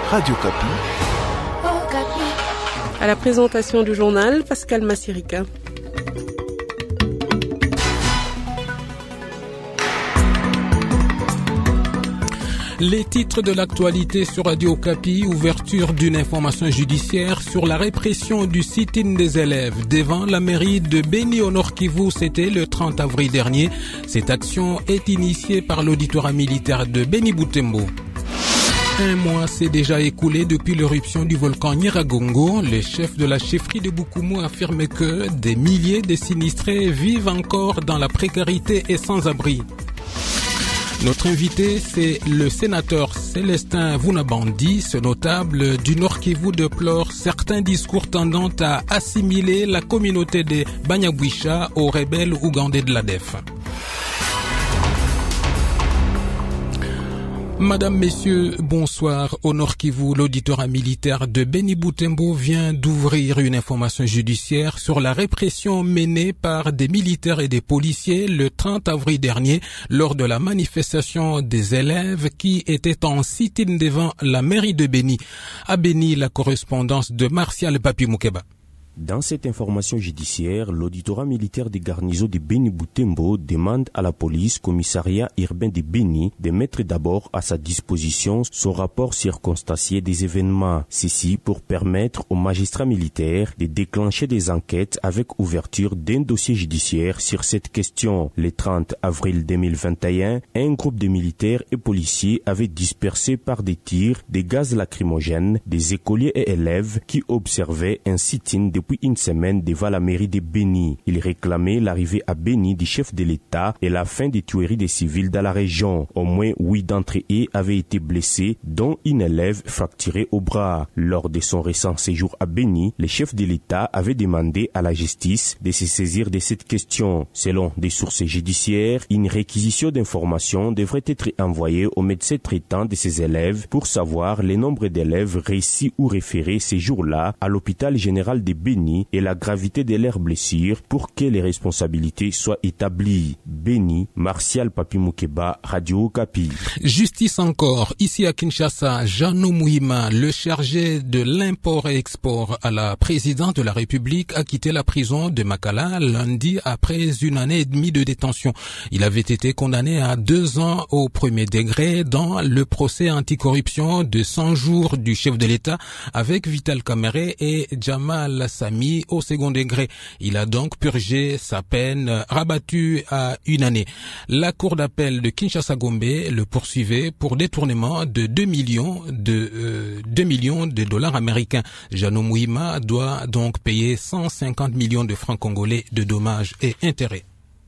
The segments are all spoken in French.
Radio Kapi. À la présentation du journal, Pascal Massirika. Les titres de l'actualité sur Radio Kapi, ouverture d'une information judiciaire sur la répression du sit-in des élèves devant la mairie de Beni au Nord Kivu, c'était le 30 avril dernier. Cette action est initiée par l'auditorat militaire de Beni Butembo. Un mois s'est déjà écoulé depuis l'éruption du volcan Nyiragongo. Le chef de la chefferie de Bukumu affirme que des milliers de sinistrés vivent encore dans la précarité et sans abri. Notre invité, c'est le sénateur Célestin Vunabandi. Ce notable du Nord Kivu déplore certains discours tendant à assimiler la communauté des Banyabwisha aux rebelles ougandais de l'ADF. Madame, messieurs, bonsoir. Au Nord Kivu, l'auditorat militaire de Beni Butembo vient d'ouvrir une information judiciaire sur la répression menée par des militaires et des policiers le 30 avril dernier lors de la manifestation des élèves qui étaient en sit-in devant la mairie de Beni. À Beni, la correspondance de Martial Papi Moukeba. Dans cette information judiciaire, l'auditorat militaire des garnisons de Beni Butembo demande à la police commissariat urbain de Beni de mettre d'abord à sa disposition son rapport circonstancié des événements. Ceci pour permettre aux magistrats militaires de déclencher des enquêtes avec ouverture d'un dossier judiciaire sur cette question. Le 30 avril 2021, un groupe de militaires et policiers avait dispersé par des tirs des gaz lacrymogènes des écoliers et élèves qui observaient un sit-in depuis une semaine devant la mairie de Beni. Il réclamait l'arrivée à Beni du chef de l'État et la fin des tueries des civils dans la région. Au moins 8 d'entre eux avaient été blessés, dont une élève fracturée au bras. Lors de son récent séjour à Beni, le chef de l'État avait demandé à la justice de se saisir de cette question. Selon des sources judiciaires, une réquisition d'informations devrait être envoyée au médecin traitant de ces élèves pour savoir le nombre d'élèves réussis ou référés ces jours-là à l'hôpital général de Beni et la gravité de leurs blessures pour que les responsabilités soient établies. Beni, Martial Papi Moukeba, Radio Kapi. Justice encore. Ici à Kinshasa, Jeannot Mouhima, le chargé de l'import et export à la présidence de la République, a quitté la prison de Makala lundi après une année et demie de détention. Il avait été condamné à 2 ans au premier degré dans le procès anticorruption de 100 jours du chef de l'État avec Vital Kamerhe et Jamal Sami au second degré. Il a donc purgé sa peine rabattue à 1 année. La cour d'appel de Kinshasa-Gombe le poursuivait pour détournement de 2 millions de dollars américains. Jeannot Mouhima doit donc payer 150 millions de francs congolais de dommages et intérêts.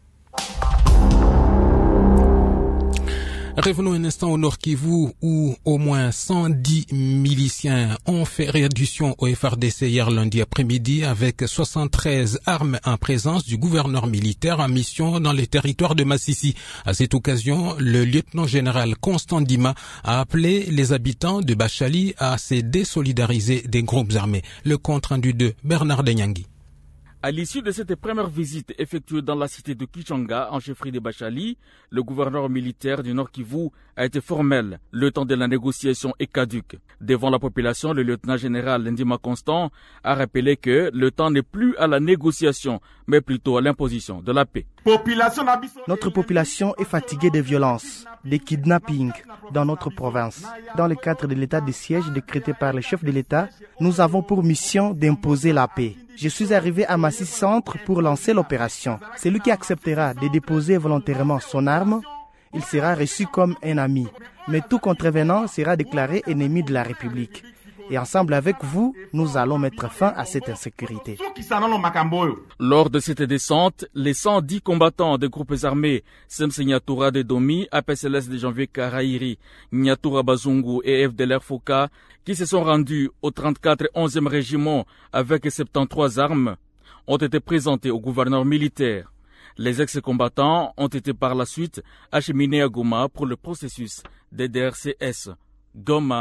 Revenons un instant au Nord Kivu où au moins 110 miliciens ont fait réduction au FRDC hier lundi après-midi avec 73 armes en présence du gouverneur militaire en mission dans les territoires de Massissi. À cette occasion, le lieutenant-général Constant Dima a appelé les habitants de Bachali à se désolidariser des groupes armés. Le compte rendu de Bernard Denyangui. À l'issue de cette première visite effectuée dans la cité de Kichanga, en chefferie de Bachali, le gouverneur militaire du Nord Kivu a été formel. Le temps de la négociation est caduc. Devant la population, le lieutenant-général Ndima Constant a rappelé que le temps n'est plus à la négociation, mais plutôt à l'imposition de la paix. Notre population est fatiguée des violences, des kidnappings dans notre province. Dans le cadre de l'état de siège décrété par le chef de l'État, nous avons pour mission d'imposer la paix. Je suis arrivé à Massissi Centre pour lancer l'opération. Celui qui acceptera de déposer volontairement son arme, il sera reçu comme un ami. Mais tout contrevenant sera déclaré ennemi de la République. Et ensemble avec vous, nous allons mettre fin à cette insécurité. Lors de cette descente, les 110 combattants des groupes armés Semse Nyatura de Domi, APCLS de Janvier Karairi, Nyatura Bazungu et FDLR Foka, qui se sont rendus au 34 et 11e régiment avec 73 armes, ont été présentés au gouverneur militaire. Les ex-combattants ont été par la suite acheminés à Goma pour le processus des DRCS. Goma,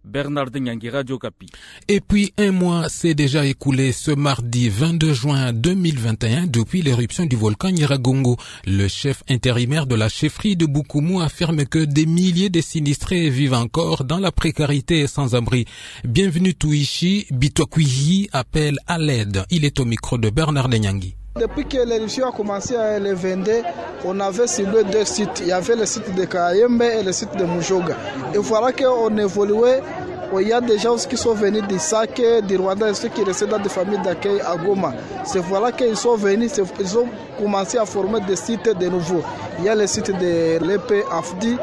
Bernard Nyangi, Radio Okapi. Et puis un mois s'est déjà écoulé ce mardi 22 juin 2021 depuis l'éruption du volcan Nyiragongo. Le chef intérimaire de la chefferie de Bukumu affirme que des milliers de sinistrés vivent encore dans la précarité et sans abri. Bienvenue Touichi, Bitwakwihi appelle à l'aide. Il est au micro de Bernard Nyangi. Depuis que l'éruption a commencé à le 22, on avait ciblé 2 sites. Il y avait le site de Kayembe et le site de Mujoga. Et voilà qu'on évoluait. Il y a des gens qui sont venus d'Issac, du Rwanda, et ceux qui restent dans des familles d'accueil à Goma. C'est voilà qu'ils sont venus, ils ont commencé à former des sites de nouveaux. Il y a le site de l'EP Afdi,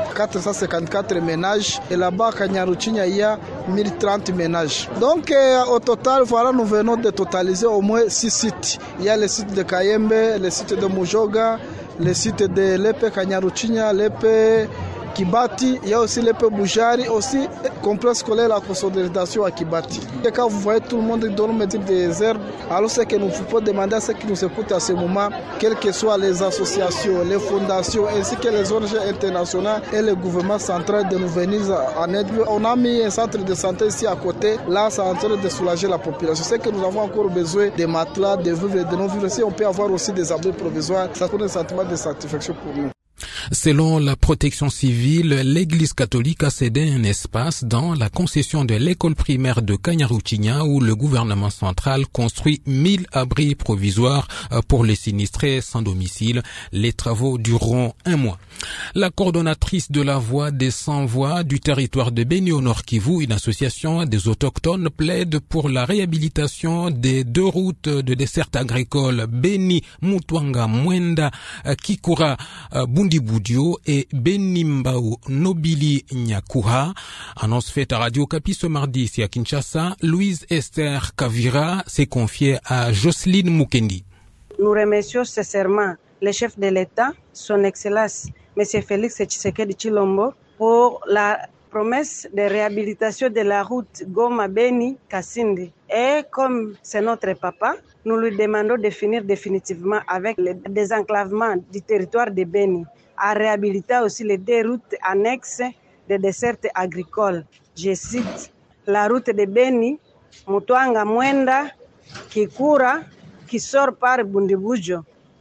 454 ménages. Et là-bas, à Kanyaruchinya, il y a 1030 ménages. Donc, au total, voilà, nous venons de totaliser au moins 6 sites. Il y a le site de Kayembe, le site de Mujoga, le site de l'EP Kanyaruchinya, l'EP Kibati, il y a aussi l'EP Boujari, aussi complexe scolaire la consolidation à Kibati. Et quand vous voyez tout le monde dans le type des herbes, alors c'est que nous pouvons demander à ceux qui nous écoutent à ce moment, quelles que soient les associations, les fondations, ainsi que les ONG internationales et le gouvernement central de nous venir en aide. On a mis un centre de santé ici à côté, là c'est en train de soulager la population. C'est que nous avons encore besoin de matelas, de vivres et de non-vivres. Si on peut avoir aussi des abris provisoires, ça donne un sentiment de satisfaction pour nous. Selon la protection civile, l'église catholique a cédé un espace dans la concession de l'école primaire de Kanyaruchinya où le gouvernement central construit 1000 abris provisoires pour les sinistrés sans domicile. Les travaux dureront 1 mois. La coordonnatrice de la voie des sans-voix du territoire de Beni au Nord Kivu, une association des autochtones, plaide pour la réhabilitation des 2 routes de desserte agricole Beni Mutwanga Mwenda Kikura Bundiboudio et Benimbao Nobili Nyakuha. Annonce faite à Radio Okapi ce mardi ici à Kinshasa. Louise Esther Kavira s'est confiée à Jocelyne Mukendi. Nous remercions sincèrement le chef de l'État, son Excellence, M. Félix Tshisekedi Tshilombo, pour la promesse de réhabilitation de la route Goma-Beni-Kasindi. Et comme c'est notre papa, nous lui demandons de finir définitivement avec le désenclavement du territoire de Beni, à réhabiliter aussi les 2 routes annexes de desserte agricole. Je cite la route de Beni, Mutwanga Mwenda, Kikura, qui sort par Bundibujo.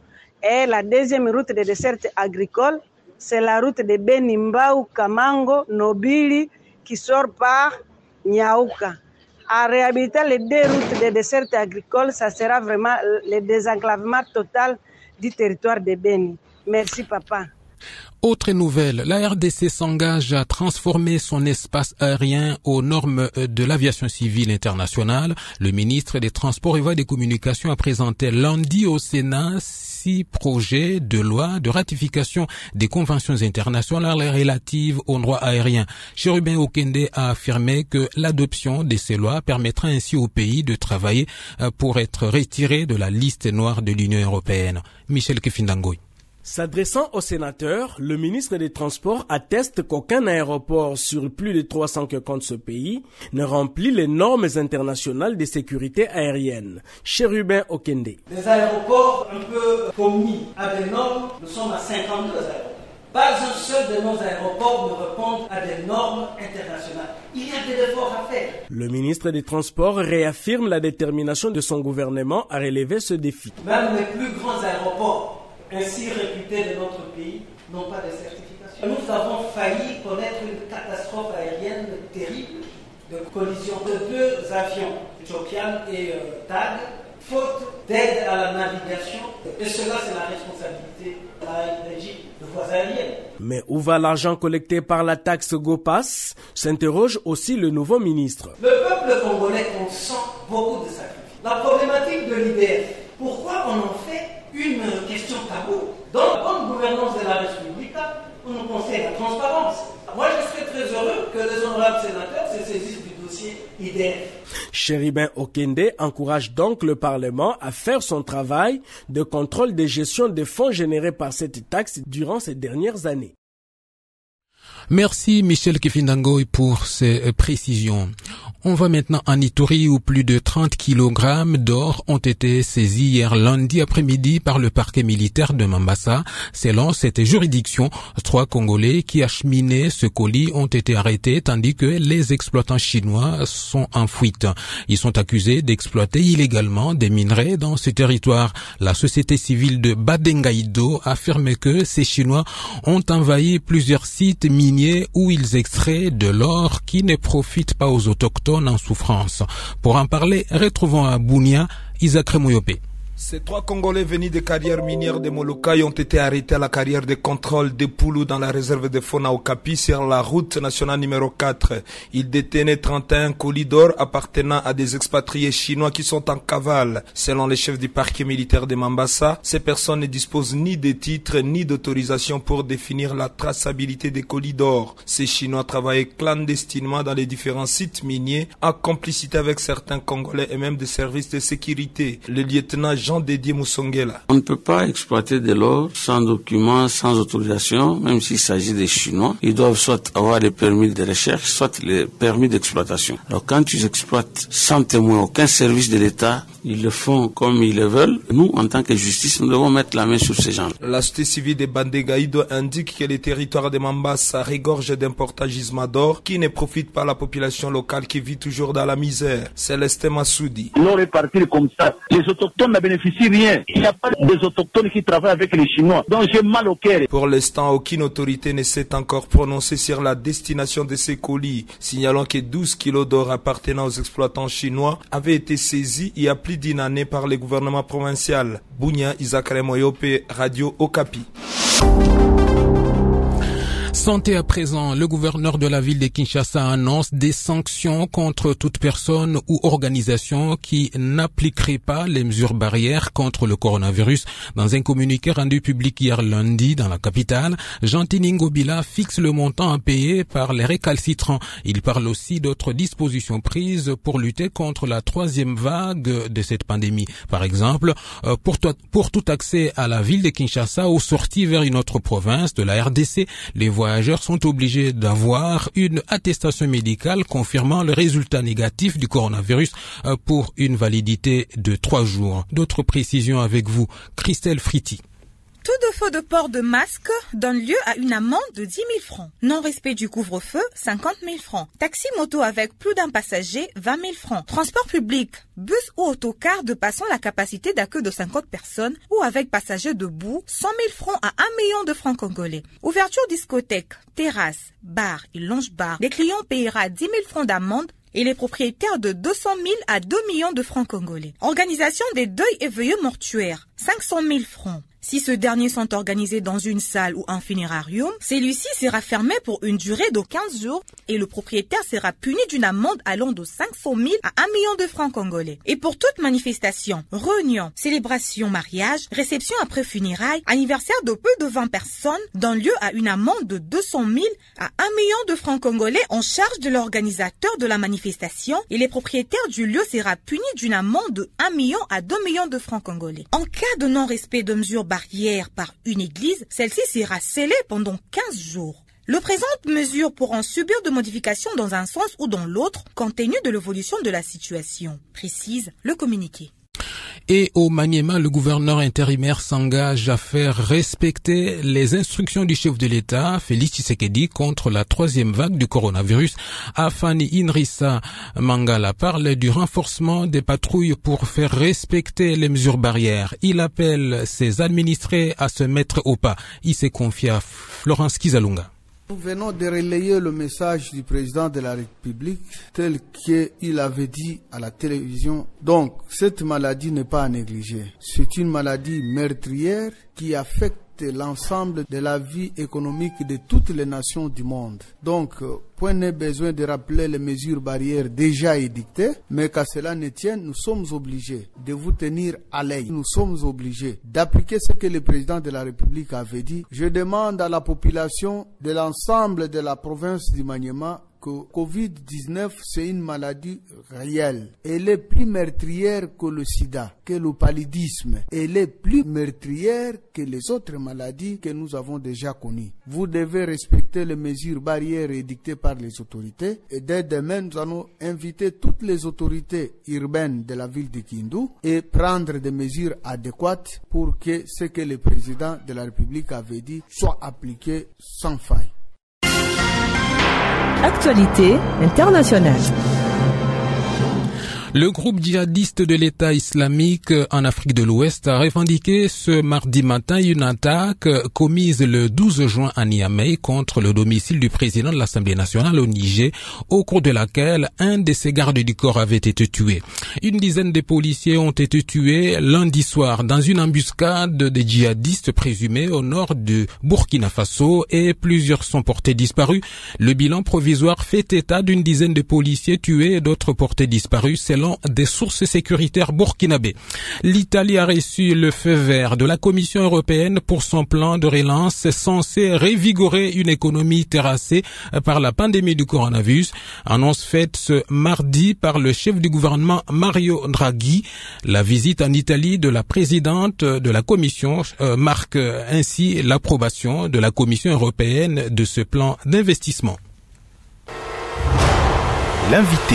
Et la 2e route de desserte agricole, c'est la route de Beni Mbau Kamango Nobili, qui sort par Nyauka. À réhabiliter les 2 routes de desserte agricole, ça sera vraiment le désenclavement total du territoire de Beni. Merci papa. Autre nouvelle, la RDC s'engage à transformer son espace aérien aux normes de l'aviation civile internationale. Le ministre des Transports et des Communications a présenté lundi au Sénat 6 projets de loi de ratification des conventions internationales relatives aux droits aériens. Chérubin Okende a affirmé que l'adoption de ces lois permettra ainsi au pays de travailler pour être retiré de la liste noire de l'Union européenne. Michel Kefindangoy. S'adressant aux sénateurs, le ministre des Transports atteste qu'aucun aéroport sur plus de 300 que compte ce pays ne remplit les normes internationales de sécurité aérienne. Chérubin Okende. Les aéroports un peu commis à des normes, nous sommes à 52 aéroports. Pas un seul de nos aéroports ne répond à des normes internationales. Il y a des efforts à faire. Le ministre des Transports réaffirme la détermination de son gouvernement à relever ce défi. Même les plus grands aéroports ainsi réputés de notre pays n'ont pas de certification. Nous avons failli connaître une catastrophe aérienne terrible de collision de 2 avions, Ethiopian et TAG, faute d'aide à la navigation. Et cela, c'est la responsabilité de la régie de voies aériennes. Mais où va l'argent collecté par la taxe GoPass? S'interroge aussi le nouveau ministre. Le peuple congolais consent beaucoup de sacrifices. La problématique de l'IDF, pourquoi on en fait une question tabou? Dans la bonne gouvernance de la République, on nous conseille la transparence. Moi, je serais très heureux que les honorables sénateurs se saisissent du dossier IDF. Chérubin Okende encourage donc le Parlement à faire son travail de contrôle de gestion des fonds générés par cette taxe durant ces dernières années. Merci Michel Kefindangoy pour ces précisions. On va maintenant en Ituri où plus de 30 kg d'or ont été saisis hier lundi après-midi par le parquet militaire de Mambasa. Selon cette juridiction, 3 Congolais qui acheminaient ce colis ont été arrêtés tandis que les exploitants chinois sont en fuite. Ils sont accusés d'exploiter illégalement des minerais dans ce territoire. La société civile de Badengaïdo affirme que ces Chinois ont envahi plusieurs sites miniers où ils extraient de l'or qui ne profite pas aux autochtones en souffrance. Pour en parler, retrouvons à Bunia Isaac Remoyope. Ces 3 Congolais venus des carrières minières de Molokai ont été arrêtés à la carrière de contrôle de Poulou dans la réserve de fauna Okapi sur la route nationale numéro 4. Ils détenaient 31 colis d'or appartenant à des expatriés chinois qui sont en cavale. Selon les chefs du parquet militaire de Mambasa, ces personnes ne disposent ni de titres ni d'autorisation pour définir la traçabilité des colis d'or. Ces Chinois travaillaient clandestinement dans les différents sites miniers en complicité avec certains Congolais et même des services de sécurité. Le lieutenant Jean-Dédié Moussongela. On ne peut pas exploiter de l'or sans documents, sans autorisation, même s'il s'agit des Chinois. Ils doivent soit avoir les permis de recherche, soit les permis d'exploitation. Alors quand ils exploitent sans témoin, aucun service de l'État, ils le font comme ils le veulent. Nous, en tant que justice, nous devons mettre la main sur ces gens. La société civile de Badengaïdo indique que le territoire de Mambasa regorge d'un portagisme d'or qui ne profite pas à la population locale qui vit toujours dans la misère. Célestin Massoudi. L'or est parti comme ça. Les autochtones ne bénéficient rien. Il n'y a pas des autochtones qui travaillent avec les Chinois. Donc j'ai mal au cœur. Pour l'instant, aucune autorité ne s'est encore prononcée sur la destination de ces colis, signalant que 12 kilos d'or appartenant aux exploitants chinois avaient été saisis il y a plus d'une année par le gouvernement provincial. Bunia Isaac Remoyope, Radio Okapi. Santé à présent, le gouverneur de la ville de Kinshasa annonce des sanctions contre toute personne ou organisation qui n'appliquerait pas les mesures barrières contre le coronavirus. Dans un communiqué rendu public hier lundi dans la capitale, Jean-Tini Ngobila fixe le montant à payer par les récalcitrants. Il parle aussi d'autres dispositions prises pour lutter contre la 3e vague de cette pandémie. Par exemple, pour tout accès à la ville de Kinshasa ou sortie vers une autre province de la RDC, les voyageurs sont obligés d'avoir une attestation médicale confirmant le résultat négatif du coronavirus pour une validité de 3 jours. D'autres précisions avec vous, Christelle Fritti. Tout défaut de port de masque donne lieu à une amende de 10 000 francs. Non-respect du couvre-feu, 50 000 francs. Taxi moto avec plus d'un passager, 20 000 francs. Transport public, bus ou autocar dépassant la capacité d'accueil de 50 personnes ou avec passagers debout, 100 000 francs à 1 million de francs congolais. Ouverture discothèque, terrasse, bar et lounge-bar. Les clients payera 10 000 francs d'amende et les propriétaires de 200 000 à 2 millions de francs congolais. Organisation des deuils et veilleux mortuaires, 500 000 francs. Si ceux derniers sont organisés dans une salle ou un funérarium, celui-ci sera fermé pour une durée de 15 jours et le propriétaire sera puni d'une amende allant de 500 000 à 1 million de francs congolais. Et pour toute manifestation, réunion, célébration, mariage, réception après funérailles, anniversaire de peu de 20 personnes, donne lieu à une amende de 200 000 à 1 million de francs congolais en charge de l'organisateur de la manifestation et les propriétaires du lieu sera puni d'une amende de 1 million à 2 millions de francs congolais. En cas de non-respect de mesures barrière par une église, celle-ci sera scellée pendant 15 jours. Le présente mesure pourront subir de modifications dans un sens ou dans l'autre, compte tenu de l'évolution de la situation, précise le communiqué. Et au Maniema, le gouverneur intérimaire s'engage à faire respecter les instructions du chef de l'État, Félix Tshisekedi, contre la 3e vague du coronavirus. Afani Inrissa Mangala parle du renforcement des patrouilles pour faire respecter les mesures barrières. Il appelle ses administrés à se mettre au pas. Il s'est confié à Florence Kizalunga. Nous venons de relayer le message du président de la République tel qu'il avait dit à la télévision. Donc, cette maladie n'est pas à négliger. C'est une maladie meurtrière qui affecte l'ensemble de la vie économique de toutes les nations du monde. Donc, point n'est besoin de rappeler les mesures barrières déjà édictées, mais qu'à cela ne tienne, nous sommes obligés de vous tenir à l'œil. Nous sommes obligés d'appliquer ce que le président de la République avait dit. Je demande à la population de l'ensemble de la province du Maniema que Covid-19, c'est une maladie réelle. Elle est plus meurtrière que le sida, que le paludisme. Elle est plus meurtrière que les autres maladies que nous avons déjà connues. Vous devez respecter les mesures barrières édictées par les autorités. Et dès demain, nous allons inviter toutes les autorités urbaines de la ville de Kindu et prendre des mesures adéquates pour que ce que le président de la République avait dit soit appliqué sans faille. Actualité internationale. Le groupe djihadiste de l'État islamique en Afrique de l'Ouest a revendiqué ce mardi matin une attaque commise le 12 juin à Niamey contre le domicile du président de l'Assemblée nationale au Niger, au cours de laquelle un de ses gardes du corps avait été tué. Une dizaine de policiers ont été tués lundi soir dans une embuscade des djihadistes présumés au nord du Burkina Faso et plusieurs sont portés disparus. Le bilan provisoire fait état d'une dizaine de policiers tués et d'autres portés disparus selon des sources sécuritaires burkinabées. L'Italie a reçu le feu vert de la Commission européenne pour son plan de relance censé revigorer une économie terrassée par la pandémie du coronavirus. Annonce faite ce mardi par le chef du gouvernement Mario Draghi. La visite en Italie de la présidente de la Commission marque ainsi l'approbation de la Commission européenne de ce plan d'investissement. L'invité.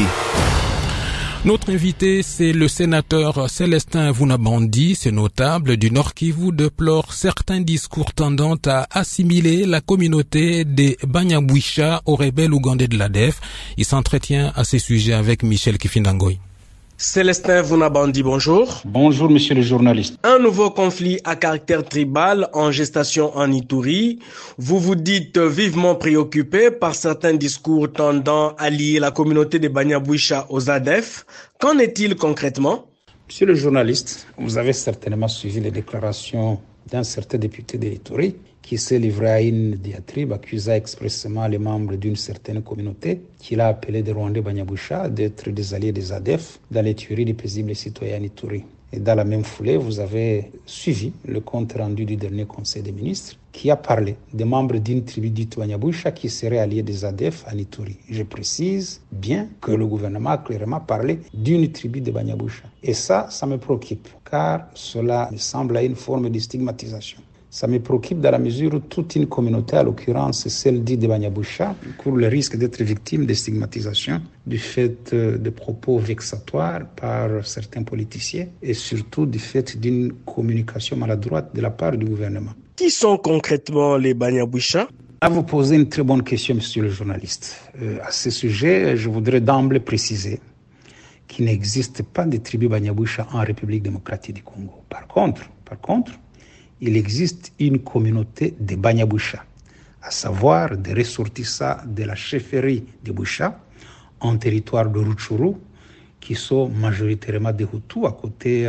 Notre invité, c'est le sénateur Célestin Vunabandi. Ce notable du Nord Kivu déplore certains discours tendant à assimiler la communauté des Banyabwisha aux rebelles ougandais de l'ADF. Il s'entretient à ces sujets avec Michel Kifindangoy. Célestin Vunabandi, bonjour. Bonjour, monsieur le journaliste. Un nouveau conflit à caractère tribal en gestation en Ituri. Vous vous dites vivement préoccupé par certains discours tendant à lier la communauté des Banyabwisha aux ADF. Qu'en est-il concrètement? Monsieur le journaliste, vous avez certainement suivi les déclarations d'un certain député de l'Ituri qui s'est livré à une diatribe accusant expressément les membres d'une certaine communauté qu'il a appelé des Rwandais Banyabwisha d'être des alliés des ADF dans les tueries des paisibles citoyens Ituri. Et dans la même foulée, vous avez suivi le compte rendu du dernier Conseil des ministres qui a parlé des membres d'une tribu dite Banyabwisha qui seraient alliés des ADF en Ituri. Je précise bien que le gouvernement a clairement parlé d'une tribu de Banyabwisha. Et ça me préoccupe, car cela me semble une forme de stigmatisation. Ça me préoccupe dans la mesure où toute une communauté, à l'occurrence celle dite de Banyabwisha, court le risque d'être victime de stigmatisation du fait de propos vexatoires par certains politiciens et surtout du fait d'une communication maladroite de la part du gouvernement. Qui sont concrètement les Banyabwisha? À vous poser une très bonne question, monsieur le journaliste. À ce sujet, je voudrais d'emblée préciser qu'il n'existe pas de tribu Banyabwisha en République démocratique du Congo. Par contre, il existe une communauté de Banyabwisha, à savoir des ressortissants de la chefferie de Bwisha, en territoire de Rutshuru, qui sont majoritairement des Hutus, à côté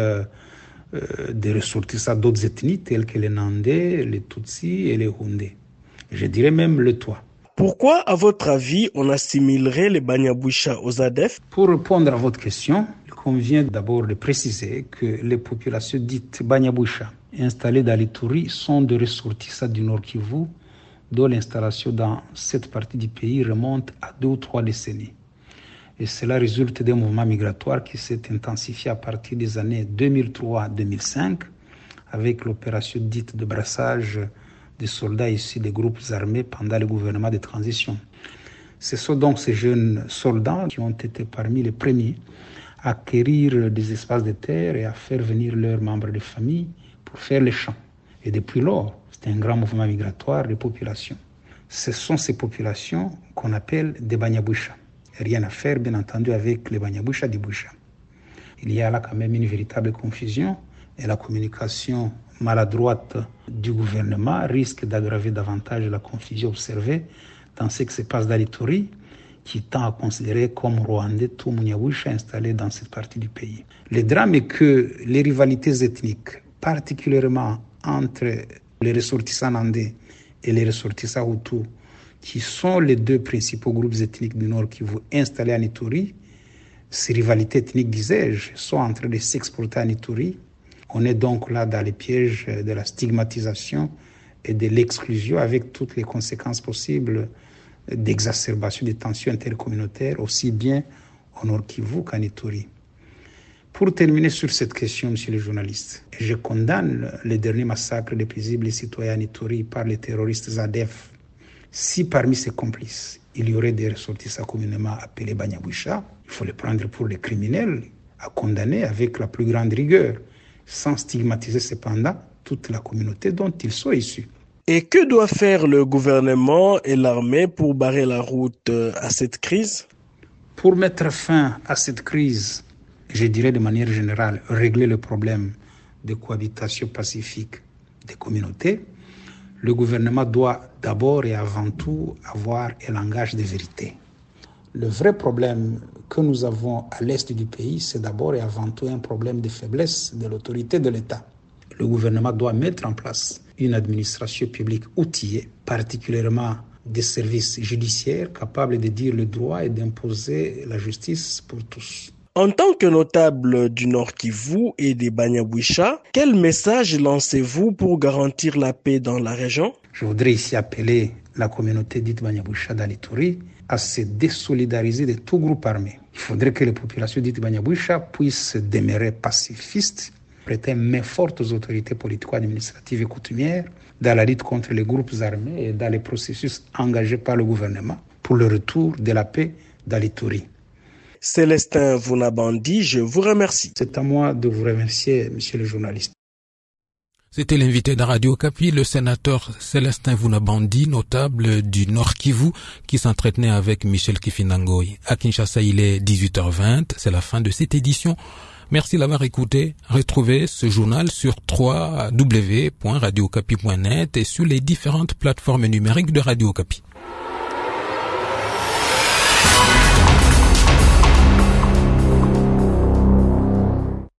des ressortissants d'autres ethnies, telles que les Nandais, les Tutsis et les Hundés. Je dirais même le Twa. Pourquoi, à votre avis, on assimilerait les Banyabwisha aux ADF? Pour répondre à votre question, il convient d'abord de préciser que les populations dites Banyabwisha installées dans l'Ituri sont de ressortissants du Nord Kivu, dont l'installation dans cette partie du pays remonte à 2 ou 3 décennies. Et cela résulte d'un mouvement migratoire qui s'est intensifié à partir des années 2003-2005 avec l'opération dite de brassage des soldats issus des groupes armés pendant le gouvernement de transition. Ce sont donc ces jeunes soldats qui ont été parmi les premiers à acquérir des espaces de terre et à faire venir leurs membres de famille pour faire les champs. Et depuis lors, c'est un grand mouvement migratoire des populations. Ce sont ces populations qu'on appelle des Banyabwisha. Rien à faire, bien entendu, avec les Banyabwisha du Bwisha. Il y a là quand même une véritable confusion et la communication maladroite du gouvernement risque d'aggraver davantage la confusion observée dans ce qui se passe dans l'Ituri, qui tend à considérer comme Rwandais tout Munyabwisha installé dans cette partie du pays. Le drame est que les rivalités ethniques, particulièrement entre les ressortissants nandais et les ressortissants hutus, qui sont les 2 principaux groupes ethniques du Nord Kivu installés en Ituri, ces rivalités ethniques, disais-je, sont en train de s'exporter en Ituri. On est donc là dans les pièges de la stigmatisation et de l'exclusion avec toutes les conséquences possibles d'exacerbation des tensions intercommunautaires, aussi bien au Nord Kivu qu'en Ituri. Pour terminer sur cette question, monsieur le journaliste, je condamne les derniers massacres des paisibles citoyens en Ituri par les terroristes ZADF. Si parmi ses complices, il y aurait des ressortissants communément appelés Banyabwisha, il faut les prendre pour des criminels à condamner avec la plus grande rigueur, sans stigmatiser cependant toute la communauté dont ils sont issus. Et que doit faire le gouvernement et l'armée pour barrer la route à cette crise? Pour mettre fin à cette crise, je dirais de manière générale, régler le problème de cohabitation pacifique des communautés, le gouvernement doit d'abord et avant tout avoir un langage de vérité. Le vrai problème que nous avons à l'est du pays, c'est d'abord et avant tout un problème de faiblesse de l'autorité de l'État. Le gouvernement doit mettre en place une administration publique outillée, particulièrement des services judiciaires capables de dire le droit et d'imposer la justice pour tous. En tant que notable du Nord Kivu et des Banyabwisha, quel message lancez-vous pour garantir la paix dans la région? Je voudrais ici appeler la communauté dite Banyabwisha d'Alituri à se désolidariser de tout groupe armé. Il faudrait que les populations dites Banyabwisha puissent demeurer pacifistes, prêter main forte aux autorités politico-administratives et coutumières dans la lutte contre les groupes armés et dans les processus engagés par le gouvernement pour le retour de la paix d'Alituri. Célestin Vunabandi, je vous remercie. C'est à moi de vous remercier, monsieur le journaliste. C'était l'invité de Radio Okapi, le sénateur Célestin Vunabandi, notable du Nord Kivu, qui s'entretenait avec Michel Kifinangoy. À Kinshasa, il est 18h20. C'est la fin de cette édition. Merci d'avoir écouté. Retrouvez ce journal sur www.radiokapi.net et sur les différentes plateformes numériques de Radio Okapi.